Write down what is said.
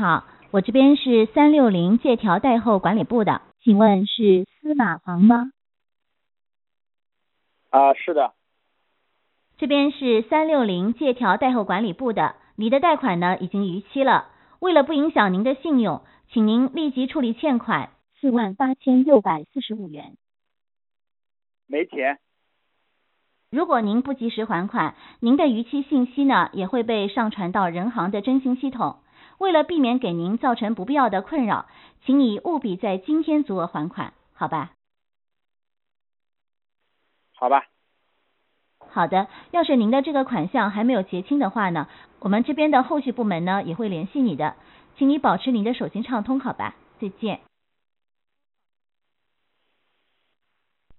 好，我这边是360借条贷后管理部的，请问是司马航吗？ 是的。 这边是360借条贷后管理部的，你的贷款呢已经逾期了，为了不影响您的信用，请您立即处理欠款48645元。 没钱。 如果您不及时还款，您的逾期信息呢也会被上传到人行的征信系统。为了避免给您造成不必要的困扰，请你务必在今天足额还款，好吧？ 好吧。 好的，要是您的这个款项还没有结清的话呢，我们这边的后续部门呢也会联系你的，请你保持你的手机畅通，好吧？再见。